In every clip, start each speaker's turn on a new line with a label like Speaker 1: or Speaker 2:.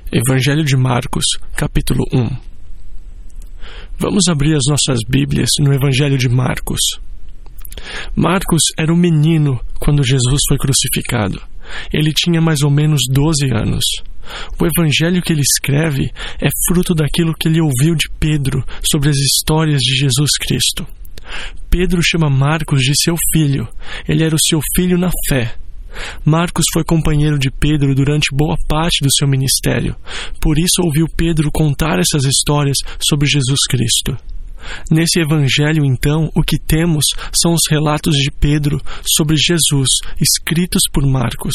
Speaker 1: Evangelho de Marcos, capítulo 1. Vamos abrir as nossas Bíblias no Evangelho de Marcos. Marcos era um menino quando Jesus foi crucificado. Ele tinha mais ou menos 12 anos. O Evangelho que ele escreve é fruto daquilo que ele ouviu de Pedro sobre as histórias de Jesus Cristo. Pedro chama Marcos de seu filho. Ele era o seu filho na fé. Marcos foi companheiro de Pedro durante boa parte do seu ministério. Por isso ouviu Pedro contar essas histórias sobre Jesus Cristo. Nesse evangelho, então, o que temos são os relatos de Pedro sobre Jesus, escritos por Marcos.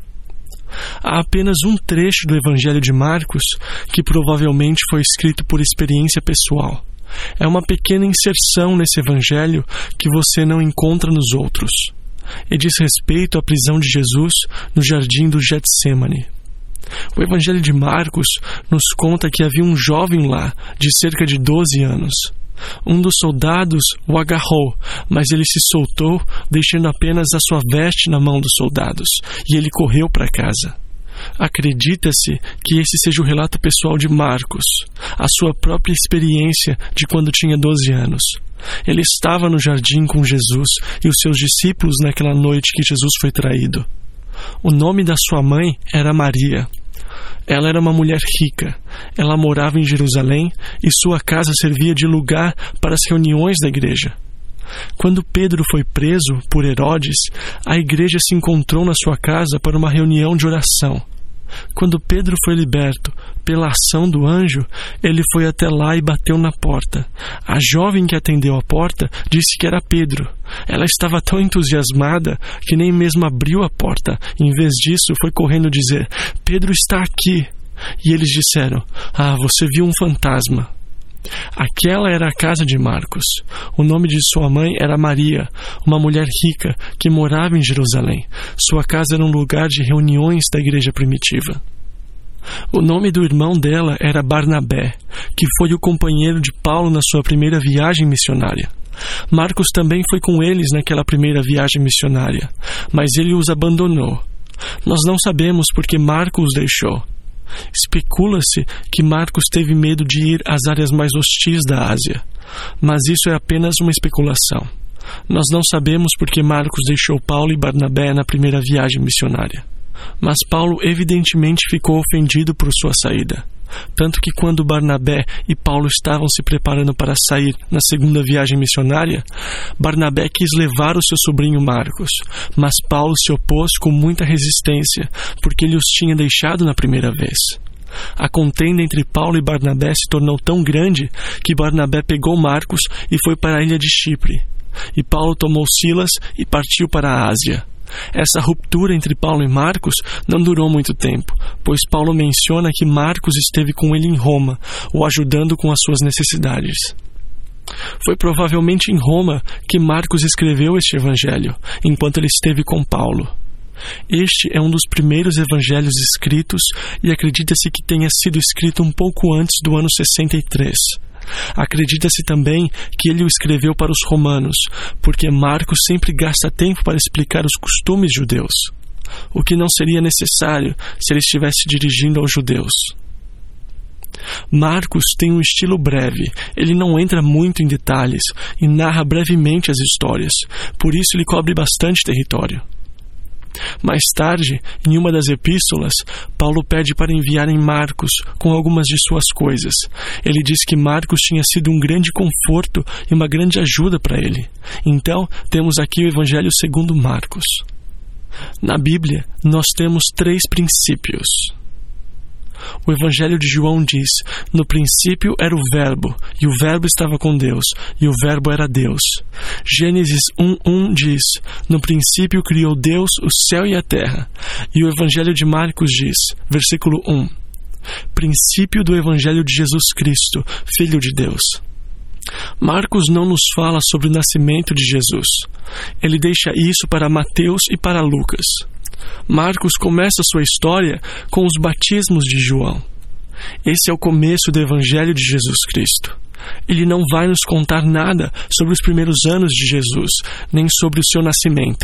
Speaker 1: Há apenas um trecho do evangelho de Marcos que provavelmente foi escrito por experiência pessoal. É uma pequena inserção nesse evangelho que você não encontra nos outros. E diz respeito à prisão de Jesus no jardim do Getsemane. O Evangelho de Marcos nos conta que havia um jovem lá, de cerca de 12 anos. Um dos soldados o agarrou, mas ele se soltou, deixando apenas a sua veste na mão dos soldados, e ele correu para casa. Acredita-se que esse seja o relato pessoal de Marcos, a sua própria experiência de quando tinha 12 anos. Ele estava no jardim com Jesus e os seus discípulos naquela noite que Jesus foi traído. O nome da sua mãe era Maria. Ela era uma mulher rica. Ela morava em Jerusalém e sua casa servia de lugar para as reuniões da igreja. Quando Pedro foi preso por Herodes, a igreja se encontrou na sua casa para uma reunião de oração. Quando Pedro foi liberto pela ação do anjo, ele foi até lá e bateu na porta. A jovem que atendeu a porta disse que era Pedro. Ela estava tão entusiasmada que nem mesmo abriu a porta. Em vez disso, foi correndo dizer: "Pedro está aqui." E eles disseram: "Ah, você viu um fantasma." Aquela era a casa de Marcos. O nome de sua mãe era Maria, uma mulher rica que morava em Jerusalém. Sua casa era um lugar de reuniões da igreja primitiva. O nome do irmão dela era Barnabé, que foi o companheiro de Paulo na sua primeira viagem missionária. Marcos também foi com eles naquela primeira viagem missionária, mas ele os abandonou. Nós não sabemos por que Marcos os deixou. Especula-se que Marcos teve medo de ir às áreas mais hostis da Ásia, mas isso é apenas uma especulação. Nós não sabemos por que Marcos deixou Paulo e Barnabé na primeira viagem missionária. Mas Paulo evidentemente ficou ofendido por sua saída. Tanto que quando Barnabé e Paulo estavam se preparando para sair na segunda viagem missionária, Barnabé quis levar o seu sobrinho Marcos, mas Paulo se opôs com muita resistência, porque ele os tinha deixado na primeira vez. A contenda entre Paulo e Barnabé se tornou tão grande que Barnabé pegou Marcos e foi para a ilha de Chipre, e Paulo tomou Silas e partiu para a Ásia. Essa ruptura entre Paulo e Marcos não durou muito tempo, pois Paulo menciona que Marcos esteve com ele em Roma, o ajudando com as suas necessidades. Foi provavelmente em Roma que Marcos escreveu este evangelho, enquanto ele esteve com Paulo. Este é um dos primeiros evangelhos escritos e acredita-se que tenha sido escrito um pouco antes do ano 63. Acredita-se também que ele o escreveu para os romanos, porque Marcos sempre gasta tempo para explicar os costumes judeus, o que não seria necessário se ele estivesse dirigindo aos judeus. Marcos tem um estilo breve, ele não entra muito em detalhes e narra brevemente as histórias, por isso ele cobre bastante território. Mais tarde, em uma das epístolas, Paulo pede para enviarem Marcos com algumas de suas coisas. Ele diz que Marcos tinha sido um grande conforto e uma grande ajuda para ele. Então, temos aqui o Evangelho segundo Marcos. Na Bíblia, nós temos 3 princípios. O Evangelho de João diz: "No princípio era o Verbo, e o Verbo estava com Deus, e o Verbo era Deus." Gênesis 1:1 diz: "No princípio criou Deus o céu e a terra." E o Evangelho de Marcos diz, versículo 1: "Princípio do Evangelho de Jesus Cristo, Filho de Deus." Marcos não nos fala sobre o nascimento de Jesus. Ele deixa isso para Mateus e para Lucas. Marcos começa sua história com os batismos de João. Esse é o começo do Evangelho de Jesus Cristo. Ele não vai nos contar nada sobre os primeiros anos de Jesus, nem sobre o seu nascimento.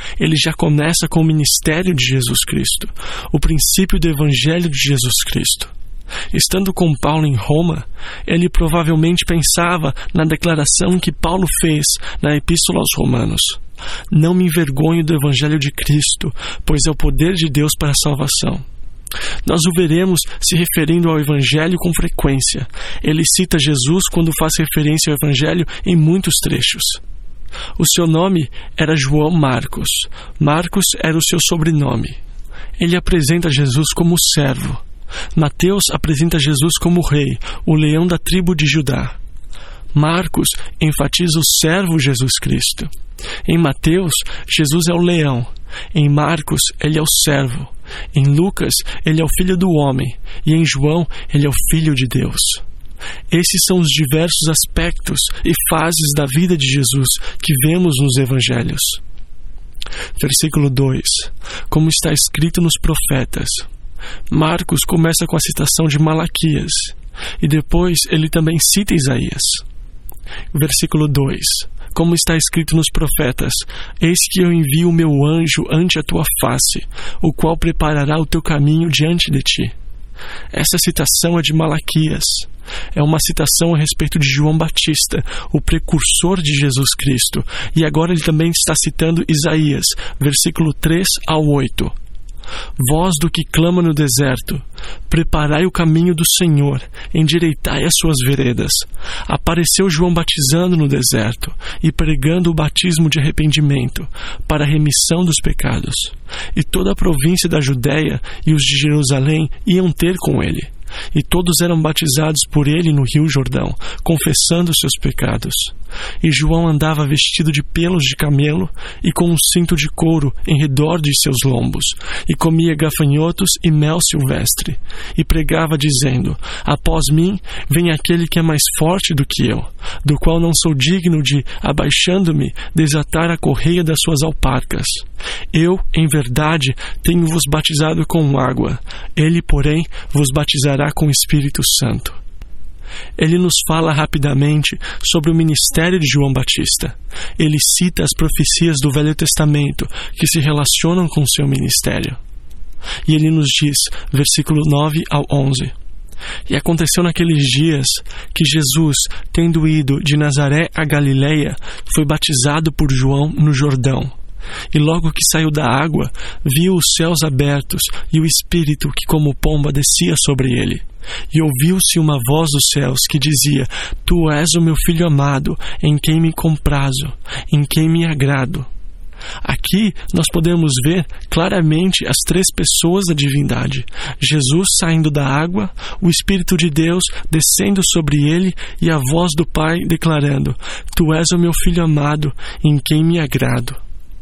Speaker 1: ele já começa com o ministério de Jesus Cristo, o princípio do Evangelho de Jesus Cristo. Estando com Paulo em Roma, ele provavelmente pensava na declaração que Paulo fez na Epístola aos Romanos: não me envergonho do Evangelho de Cristo, pois é o poder de Deus para a salvação. Nós o veremos se referindo ao Evangelho com frequência. Ele cita Jesus quando faz referência ao Evangelho em muitos trechos. O seu nome era João Marcos. Marcos era o seu sobrenome. Ele apresenta Jesus como servo. Mateus apresenta Jesus como rei, o leão da tribo de Judá. Marcos enfatiza o servo Jesus Cristo. Em Mateus, Jesus é o leão. Em Marcos, ele é o servo. Em Lucas, ele é o filho do homem. E em João, ele é o filho de Deus. Esses são os diversos aspectos e fases da vida de Jesus que vemos nos evangelhos. Versículo 2. Como está escrito nos profetas. Marcos começa com a citação de Malaquias, e depois ele também cita Isaías. Versículo 2. Como está escrito nos profetas: eis que eu envio o meu anjo ante a tua face, o qual preparará o teu caminho diante de ti. Essa citação é de Malaquias. É uma citação a respeito de João Batista, o precursor de Jesus Cristo. E agora ele também está citando Isaías, versículo 3 ao 8. Voz do que clama no deserto: preparai o caminho do Senhor, endireitai as suas veredas. Apareceu João batizando no deserto e pregando o batismo de arrependimento para a remissão dos pecados. E toda a província da Judéia e os de Jerusalém iam ter com ele. E todos eram batizados por ele no rio Jordão, confessando seus pecados. E João andava vestido de pelos de camelo e com um cinto de couro em redor de seus lombos, e comia gafanhotos e mel silvestre, e pregava dizendo: após mim vem aquele que é mais forte do que eu, do qual não sou digno de, abaixando-me, desatar a correia das suas alparcas. Eu, em verdade, tenho-vos batizado com água, ele, porém, vos batizará com o Espírito Santo. Ele nos fala rapidamente sobre o ministério de João Batista. Ele cita as profecias do Velho Testamento que se relacionam com o seu ministério. E ele nos diz, versículo 9 ao 11: e aconteceu naqueles dias que Jesus, tendo ido de Nazaré a Galileia, foi batizado por João no Jordão. E logo que saiu da água, viu os céus abertos e o Espírito que como pomba descia sobre ele. E ouviu-se uma voz dos céus que dizia: tu és o meu filho amado, em quem me comprazo, em quem me agrado. Aqui nós podemos ver claramente as três pessoas da divindade: Jesus saindo da água, o Espírito de Deus descendo sobre ele e a voz do Pai declarando: tu és o meu filho amado, em quem me agrado.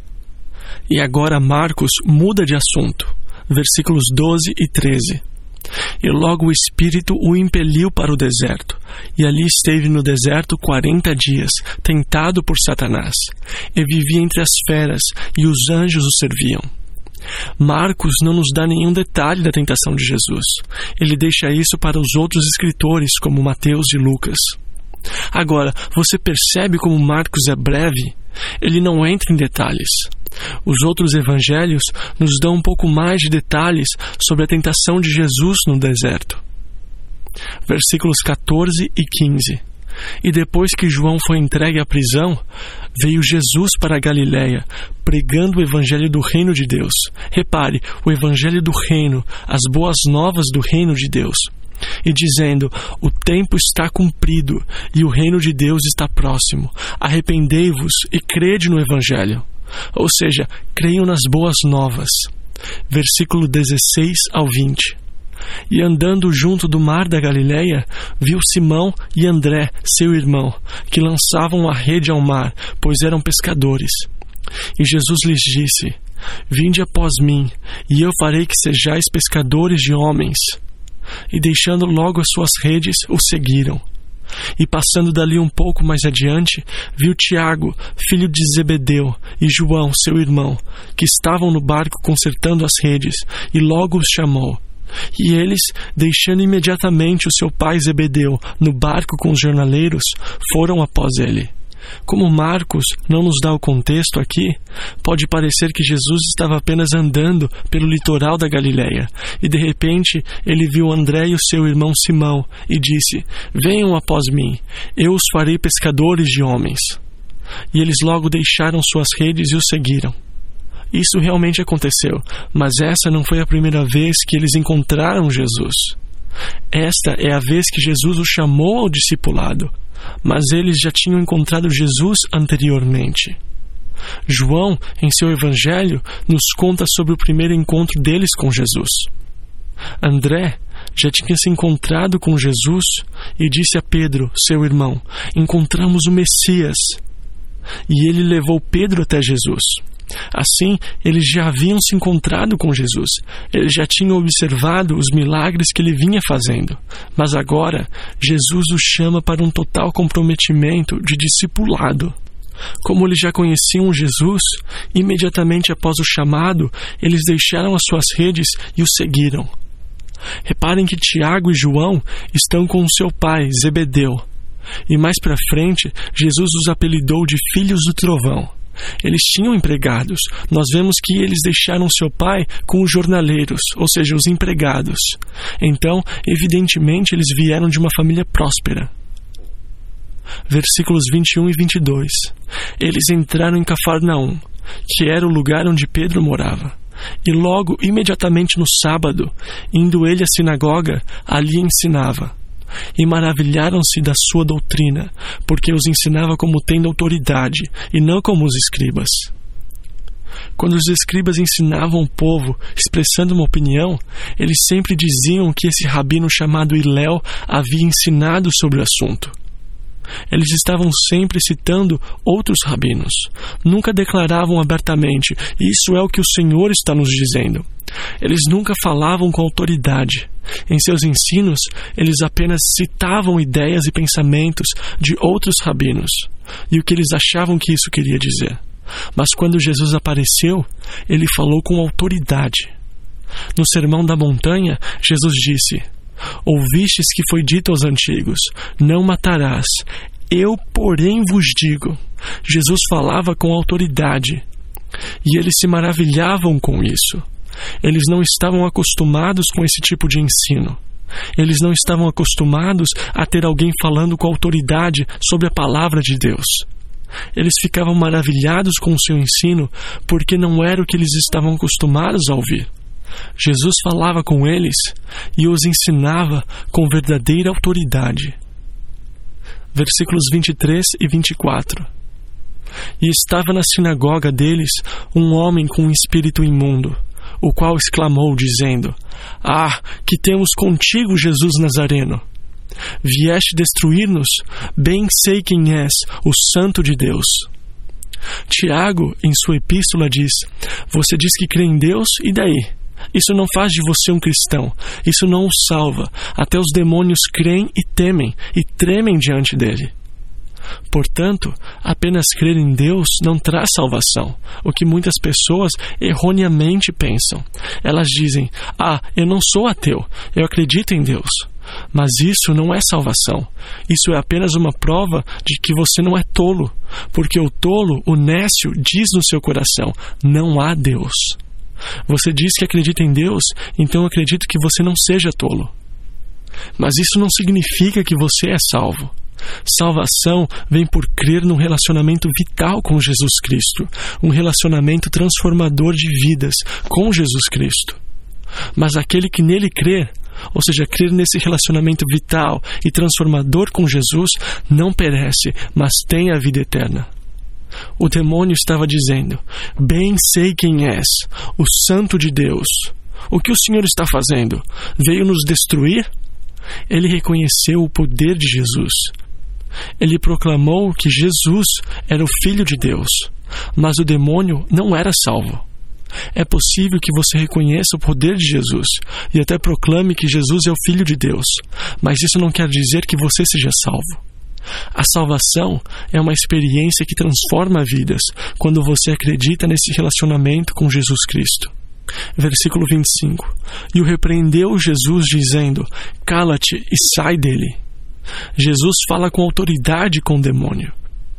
Speaker 1: E agora Marcos muda de assunto. Versículos 12 e 13. E logo o Espírito o impeliu para o deserto, e ali esteve no deserto 40 dias, tentado por Satanás, e vivia entre as feras, e os anjos o serviam. Marcos não nos dá nenhum detalhe da tentação de Jesus. Ele deixa isso para os outros escritores, como Mateus e Lucas. Agora, você percebe como Marcos é breve? Ele não entra em detalhes. Os outros evangelhos nos dão um pouco mais de detalhes sobre a tentação de Jesus no deserto. Versículos 14 e 15. E depois que João foi entregue à prisão, veio Jesus para a Galileia, pregando o evangelho do reino de Deus. Repare, o evangelho do reino, as boas novas do reino de Deus. E dizendo: o tempo está cumprido e o reino de Deus está próximo. Arrependei-vos e crede no evangelho. Ou seja, creiam nas boas novas. Versículo 16 ao 20. E andando junto do mar da Galileia, viu Simão e André, seu irmão, que lançavam a rede ao mar, pois eram pescadores. E Jesus lhes disse: vinde após mim, e eu farei que sejais pescadores de homens. E deixando logo as suas redes, o seguiram. E passando dali um pouco mais adiante, viu Tiago, filho de Zebedeu, e João, seu irmão, que estavam no barco consertando as redes, e logo os chamou. E eles, deixando imediatamente o seu pai Zebedeu no barco com os jornaleiros, foram após ele. Como Marcos não nos dá o contexto aqui, pode parecer que Jesus estava apenas andando pelo litoral da Galileia e de repente ele viu André e o seu irmão Simão e disse: venham após mim, eu os farei pescadores de homens. E eles logo deixaram suas redes e o seguiram. Isso realmente aconteceu, mas essa não foi a primeira vez que eles encontraram Jesus. Esta é a vez que Jesus os chamou ao discipulado, mas eles já tinham encontrado Jesus anteriormente. João, em seu evangelho, nos conta sobre o primeiro encontro deles com Jesus. André já tinha se encontrado com Jesus e disse a Pedro, seu irmão: encontramos o Messias. E ele levou Pedro até Jesus. Assim, eles já haviam se encontrado com Jesus. Eles já tinham observado os milagres que ele vinha fazendo. Mas agora, Jesus os chama para um total comprometimento de discipulado. Como eles já conheciam Jesus, imediatamente após o chamado, eles deixaram as suas redes e o seguiram. Reparem que Tiago e João estão com seu pai, Zebedeu. E mais para frente, Jesus os apelidou de filhos do trovão. Eles tinham empregados. Nós vemos que eles deixaram seu pai com os jornaleiros, ou seja, os empregados. Então, evidentemente, eles vieram de uma família próspera. Versículos 21 e 22. Eles entraram em Cafarnaum, que era o lugar onde Pedro morava. E logo, imediatamente no sábado, indo ele à sinagoga, ali ensinava. E maravilharam-se da sua doutrina, porque os ensinava como tendo autoridade, e não como os escribas. Quando os escribas ensinavam o povo, expressando uma opinião, eles sempre diziam que esse rabino chamado Hilel havia ensinado sobre o assunto. Eles estavam sempre citando outros rabinos. Nunca declaravam abertamente: isso é o que o Senhor está nos dizendo. Eles nunca falavam com autoridade. Em seus ensinos, eles apenas citavam ideias e pensamentos de outros rabinos e o que eles achavam que isso queria dizer. Mas quando Jesus apareceu, ele falou com autoridade. No Sermão da Montanha, Jesus disse: ouvistes que foi dito aos antigos: não matarás. Eu, porém, vos digo. Jesus falava com autoridade e eles se maravilhavam com isso. Eles não estavam acostumados com esse tipo de ensino. Eles não estavam acostumados a ter alguém falando com autoridade sobre a palavra de Deus. Eles ficavam maravilhados com o seu ensino porque não era o que eles estavam acostumados a ouvir. Jesus falava com eles e os ensinava com verdadeira autoridade. Versículos 23 e 24. E estava na sinagoga deles um homem com um espírito imundo, o qual exclamou, dizendo: ah, que temos contigo, Jesus Nazareno! Vieste destruir-nos? Bem sei quem és, o Santo de Deus. Tiago, em sua epístola, diz: você diz que crê em Deus, e daí? Isso não faz de você um cristão. Isso não o salva. Até os demônios creem e temem, e tremem diante dele. Portanto, apenas crer em Deus não traz salvação, o que muitas pessoas erroneamente pensam. Elas dizem: ah, eu não sou ateu, eu acredito em Deus. Mas isso não é salvação. Isso é apenas uma prova de que você não é tolo, porque o tolo, o nécio, diz no seu coração: não há Deus. Você diz que acredita em Deus, então eu acredito que você não seja tolo. Mas isso não significa que você é salvo. Salvação vem por crer num relacionamento vital com Jesus Cristo, um relacionamento transformador de vidas com Jesus Cristo. Mas aquele que nele crer, ou seja, crer nesse relacionamento vital e transformador com Jesus, não perece, mas tem a vida eterna. O demônio estava dizendo: bem sei quem és, o Santo de Deus. O que o Senhor está fazendo? Veio nos destruir? Ele reconheceu o poder de Jesus. Ele proclamou que Jesus era o Filho de Deus, mas o demônio não era salvo. É possível que você reconheça o poder de Jesus e até proclame que Jesus é o Filho de Deus, mas isso não quer dizer que você seja salvo. A salvação é uma experiência que transforma vidas quando você acredita nesse relacionamento com Jesus Cristo. Versículo 25. E o repreendeu Jesus, dizendo: cala-te e sai dele. Jesus fala com autoridade com o demônio.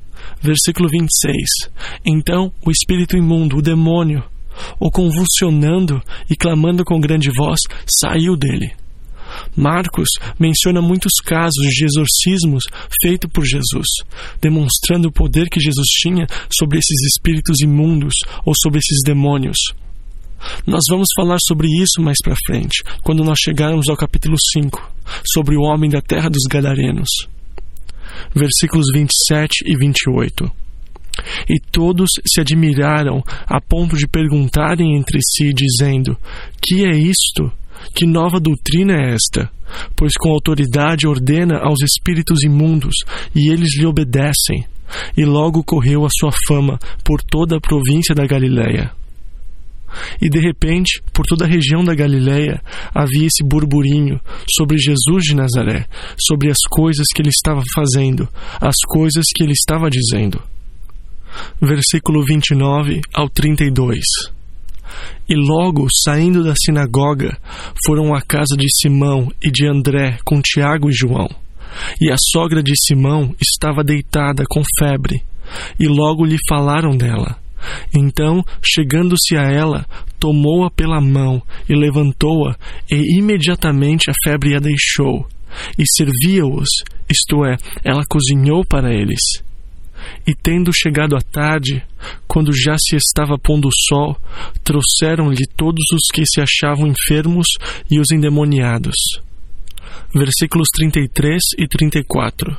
Speaker 1: Versículo 26. Então o espírito imundo, o demônio, o convulsionando e clamando com grande voz, saiu dele. Marcos menciona muitos casos de exorcismos feitos por Jesus, demonstrando o poder que Jesus tinha sobre esses espíritos imundos ou sobre esses demônios. Nós vamos falar sobre isso mais para frente, quando nós chegarmos ao capítulo 5, sobre o homem da terra dos Gadarenos. Versículos 27 e 28. E todos se admiraram a ponto de perguntarem entre si, dizendo: que é isto? Que nova doutrina é esta? Pois com autoridade ordena aos espíritos imundos, e eles lhe obedecem. E logo correu a sua fama por toda a província da Galileia. E de repente, por toda a região da Galileia, havia esse burburinho sobre Jesus de Nazaré, sobre as coisas que ele estava fazendo, as coisas que ele estava dizendo. Versículo 29 ao 32. E logo, saindo da sinagoga, foram à casa de Simão e de André com Tiago e João. E a sogra de Simão estava deitada com febre, e logo lhe falaram dela. Então, chegando-se a ela, tomou-a pela mão e levantou-a, e imediatamente a febre a deixou. E servia-os, isto é, ela cozinhou para eles. E tendo chegado a tarde, quando já se estava pondo o sol, trouxeram-lhe todos os que se achavam enfermos e os endemoniados. Versículos 33 e 34.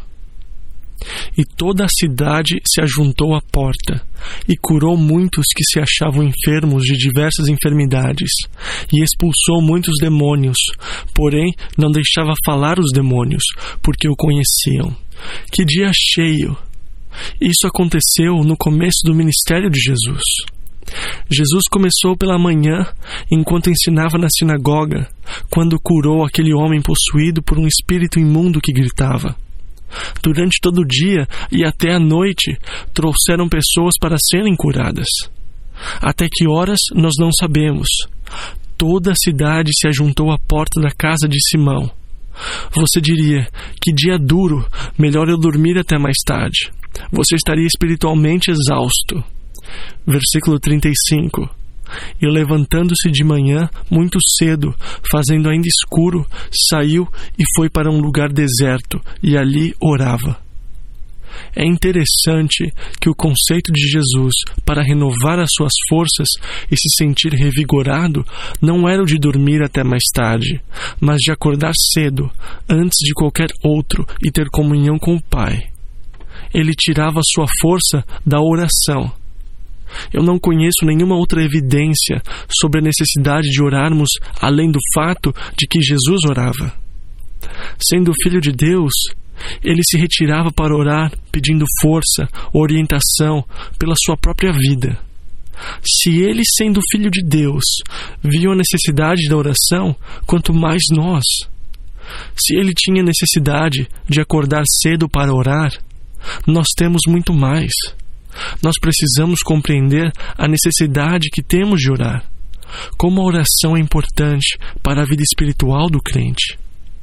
Speaker 1: E toda a cidade se ajuntou à porta, e curou muitos que se achavam enfermos de diversas enfermidades, e expulsou muitos demônios, porém não deixava falar os demônios, porque o conheciam. Que dia cheio! Isso aconteceu no começo do ministério de Jesus. Jesus começou pela manhã, enquanto ensinava na sinagoga, quando curou aquele homem possuído por um espírito imundo que gritava. Durante todo o dia e até a noite, trouxeram pessoas para serem curadas. Até que horas nós não sabemos. Toda a cidade se ajuntou à porta da casa de Simão. Você diria: que dia duro, melhor eu dormir até mais tarde. Você estaria espiritualmente exausto. Versículo 35. E levantando-se de manhã, muito cedo, fazendo ainda escuro, saiu e foi para um lugar deserto, e ali orava. É interessante que o conceito de Jesus para renovar as suas forças e se sentir revigorado não era o de dormir até mais tarde, mas de acordar cedo, antes de qualquer outro, e ter comunhão com o Pai. Ele tirava a sua força da oração. Eu não conheço nenhuma outra evidência sobre a necessidade de orarmos além do fato de que Jesus orava. Sendo Filho de Deus, ele se retirava para orar, pedindo força, orientação pela sua própria vida. Se ele, sendo Filho de Deus, viu a necessidade da oração, quanto mais nós. Se ele tinha necessidade de acordar cedo para orar, nós temos muito mais. Nós precisamos compreender a necessidade que temos de orar, como a oração é importante para a vida espiritual do crente.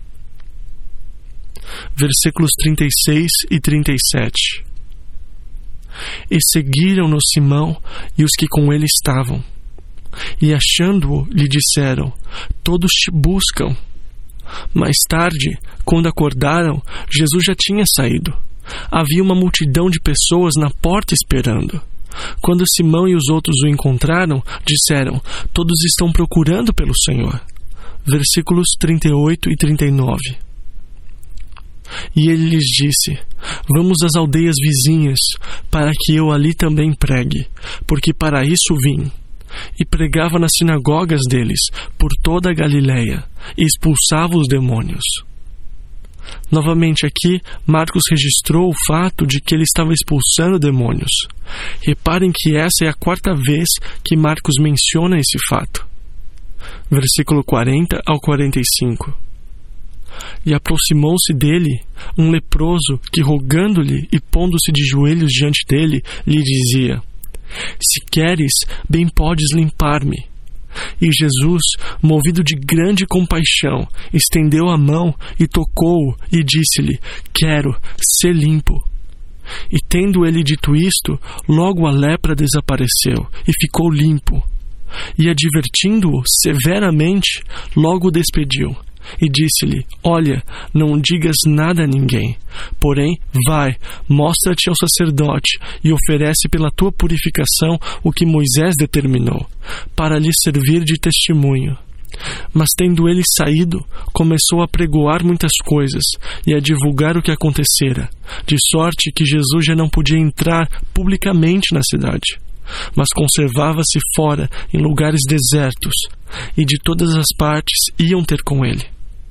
Speaker 1: Versículos 36 e 37. E seguiram-no Simão e os que com ele estavam. E achando-o, lhe disseram: todos te buscam. Mais tarde, quando acordaram, Jesus já tinha saído. Havia uma multidão de pessoas na porta esperando. Quando Simão e os outros o encontraram, disseram: todos estão procurando pelo Senhor. Versículos 38 e 39. E ele lhes disse: vamos às aldeias vizinhas, para que eu ali também pregue, porque para isso vim. E pregava nas sinagogas deles, por toda a Galileia, e expulsava os demônios. Novamente aqui, Marcos registrou o fato de que ele estava expulsando demônios. Reparem que essa é a 4ª vez que Marcos menciona esse fato. Versículo 40 ao 45. E aproximou-se dele um leproso que, rogando-lhe e pondo-se de joelhos diante dele, lhe dizia: se queres, bem podes limpar-me. E Jesus, movido de grande compaixão, estendeu a mão e tocou-o e disse-lhe: quero, ser limpo. E tendo ele dito isto, logo a lepra desapareceu e ficou limpo. E advertindo-o severamente, logo o despediu. E disse-lhe: olha, não digas nada a ninguém, porém, vai, mostra-te ao sacerdote e oferece pela tua purificação o que Moisés determinou, para lhe servir de testemunho. Mas tendo ele saído, começou a pregoar muitas coisas e a divulgar o que acontecera, de sorte que Jesus já não podia entrar publicamente na cidade, mas conservava-se fora em lugares desertos, e de todas as partes iam ter com ele.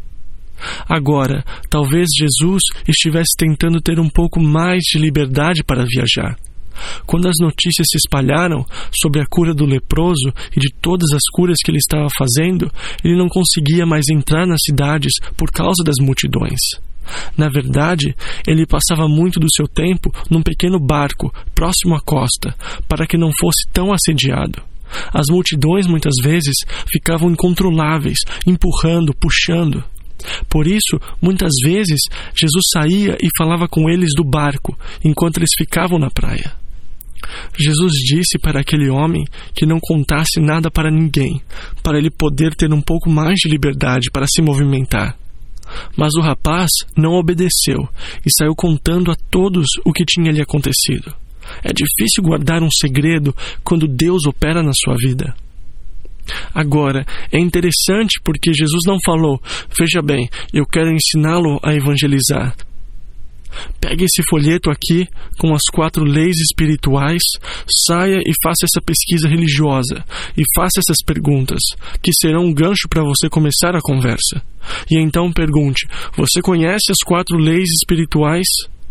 Speaker 1: Agora, talvez Jesus estivesse tentando ter um pouco mais de liberdade para viajar. Quando as notícias se espalharam sobre a cura do leproso e de todas as curas que ele estava fazendo, ele não conseguia mais entrar nas cidades por causa das multidões. Na verdade, ele passava muito do seu tempo num pequeno barco próximo à costa, para que não fosse tão assediado. As multidões muitas vezes ficavam incontroláveis, empurrando, puxando. Por isso, muitas vezes, Jesus saía e falava com eles do barco, enquanto eles ficavam na praia. Jesus disse para aquele homem que não contasse nada para ninguém, para ele poder ter um pouco mais de liberdade para se movimentar. Mas o rapaz não obedeceu e saiu contando a todos o que tinha lhe acontecido. É difícil guardar um segredo quando Deus opera na sua vida. Agora, é interessante porque Jesus não falou: veja bem, eu quero ensiná-lo a evangelizar. Pegue esse folheto aqui com as 4 leis espirituais, saia e faça essa pesquisa religiosa e faça essas perguntas, que serão um gancho para você começar a conversa. E então pergunte: você conhece as 4 leis espirituais?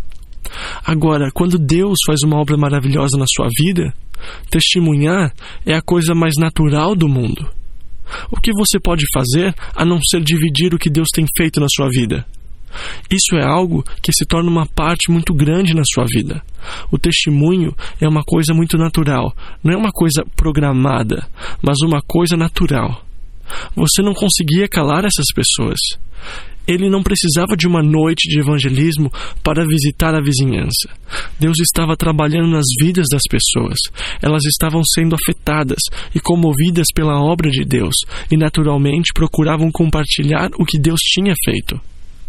Speaker 1: Agora, quando Deus faz uma obra maravilhosa na sua vida, testemunhar é a coisa mais natural do mundo. O que você pode fazer a não ser dividir o que Deus tem feito na sua vida? Isso é algo que se torna uma parte muito grande na sua vida. O testemunho é uma coisa muito natural, não é uma coisa programada, mas uma coisa natural. Você não conseguia calar essas pessoas. Ele não precisava de uma noite de evangelismo para visitar a vizinhança. Deus estava trabalhando nas vidas das pessoas. Elas estavam sendo afetadas e comovidas pela obra de Deus e naturalmente procuravam compartilhar o que Deus tinha feito.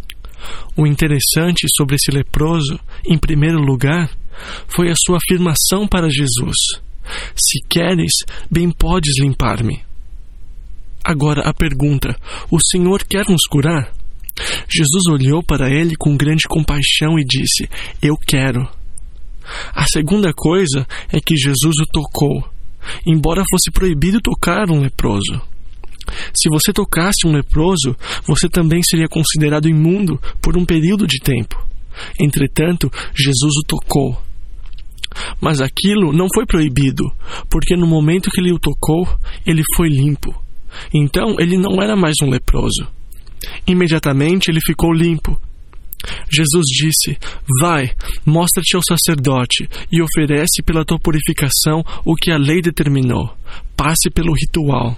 Speaker 1: O interessante sobre esse leproso, em primeiro lugar, foi a sua afirmação para Jesus: se queres, bem podes limpar-me. Agora a pergunta: o Senhor quer nos curar? Jesus olhou para ele com grande compaixão e disse: eu quero. A segunda coisa é que Jesus o tocou, embora fosse proibido tocar um leproso. Se você tocasse um leproso, você também seria considerado imundo por um período de tempo. Entretanto, Jesus o tocou. Mas aquilo não foi proibido, porque no momento que ele o tocou, ele foi limpo. Então, ele não era mais um leproso. Imediatamente, ele ficou limpo. Jesus disse: vai, mostra-te ao sacerdote e oferece pela tua purificação o que a lei determinou. Passe pelo ritual.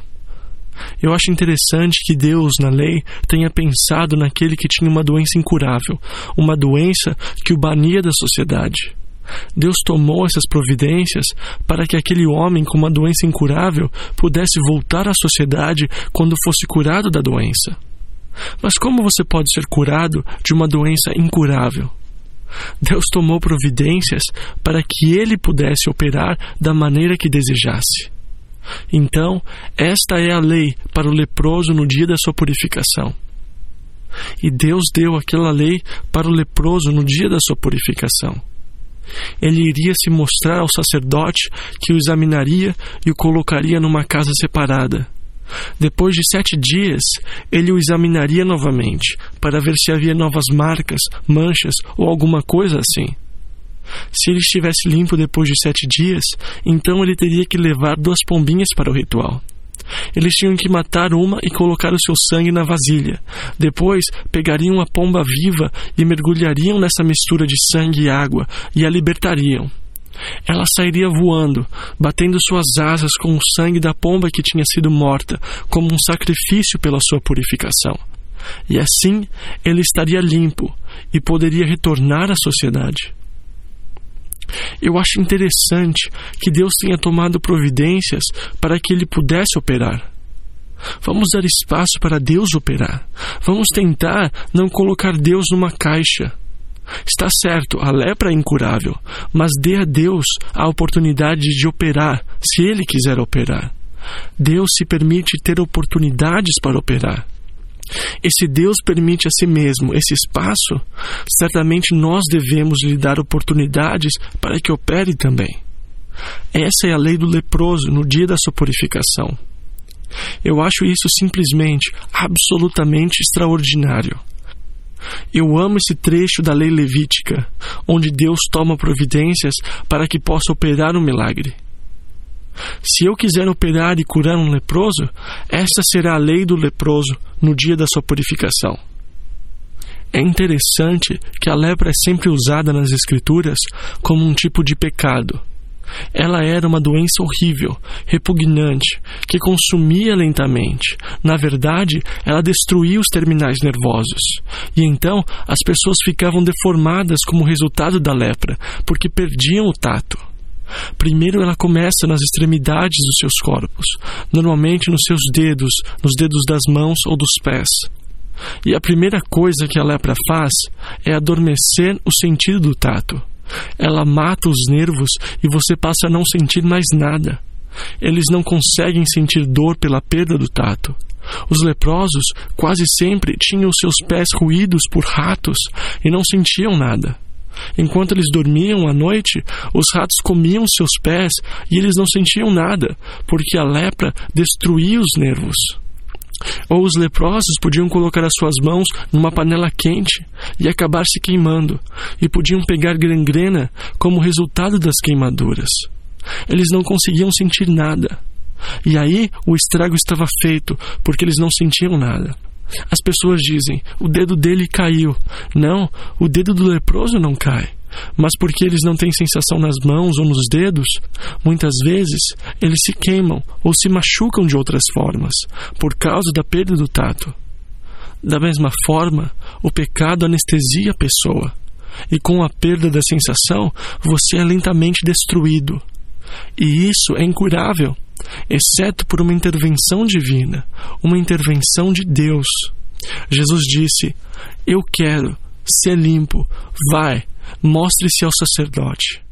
Speaker 1: Eu acho interessante que Deus, na lei, tenha pensado naquele que tinha uma doença incurável, uma doença que o bania da sociedade. Deus tomou essas providências para que aquele homem com uma doença incurável pudesse voltar à sociedade quando fosse curado da doença. Mas como você pode ser curado de uma doença incurável? Deus tomou providências para que ele pudesse operar da maneira que desejasse. Então, esta é a lei para o leproso no dia da sua purificação. E Deus deu aquela lei para o leproso no dia da sua purificação. Ele iria se mostrar ao sacerdote que o examinaria e o colocaria numa casa separada. Depois de 7 dias, ele o examinaria novamente, para ver se havia novas marcas, manchas ou alguma coisa assim. Se ele estivesse limpo depois de 7 dias, então ele teria que levar 2 pombinhas para o ritual. Eles tinham que matar uma e colocar o seu sangue na vasilha. Depois, pegariam a pomba viva e mergulhariam nessa mistura de sangue e água e a libertariam. Ela sairia voando, batendo suas asas com o sangue da pomba que tinha sido morta, como um sacrifício pela sua purificação. E assim, ele estaria limpo e poderia retornar à sociedade. Eu acho interessante que Deus tenha tomado providências para que ele pudesse operar. Vamos dar espaço para Deus operar. Vamos tentar não colocar Deus numa caixa. Está certo, a lepra é incurável, mas dê a Deus a oportunidade de operar, se Ele quiser operar. Deus se permite ter oportunidades para operar. E se Deus permite a si mesmo esse espaço, certamente nós devemos lhe dar oportunidades para que opere também. Essa é a lei do leproso no dia da sua purificação. Eu acho isso simplesmente, absolutamente extraordinário. Eu amo esse trecho da lei levítica, onde Deus toma providências para que possa operar um milagre. Se eu quiser operar e curar um leproso, esta será a lei do leproso no dia da sua purificação. É interessante que a lepra é sempre usada nas Escrituras como um tipo de pecado. Ela era uma doença horrível, repugnante, que consumia lentamente. Na verdade, ela destruía os terminais nervosos. E então, as pessoas ficavam deformadas como resultado da lepra, porque perdiam o tato. Primeiro ela começa nas extremidades dos seus corpos, normalmente nos seus dedos, nos dedos das mãos ou dos pés. E a primeira coisa que a lepra faz é adormecer o sentido do tato. Ela mata os nervos e você passa a não sentir mais nada. Eles não conseguem sentir dor pela perda do tato. Os leprosos quase sempre tinham seus pés roídos por ratos e não sentiam nada. Enquanto eles dormiam à noite, os ratos comiam seus pés e eles não sentiam nada, porque a lepra destruía os nervos. Ou os leprosos podiam colocar as suas mãos numa panela quente e acabar se queimando, e podiam pegar gangrena como resultado das queimaduras. Eles não conseguiam sentir nada. E aí o estrago estava feito, porque eles não sentiam nada. As pessoas dizem, o dedo dele caiu. Não, o dedo do leproso não cai. Mas porque eles não têm sensação nas mãos ou nos dedos, muitas vezes eles se queimam ou se machucam de outras formas, por causa da perda do tato. Da mesma forma, o pecado anestesia a pessoa, e com a perda da sensação, você é lentamente destruído. E isso é incurável, exceto por uma intervenção divina, uma intervenção de Deus. Jesus disse, eu quero ser limpo, vai, mostre-se ao sacerdote.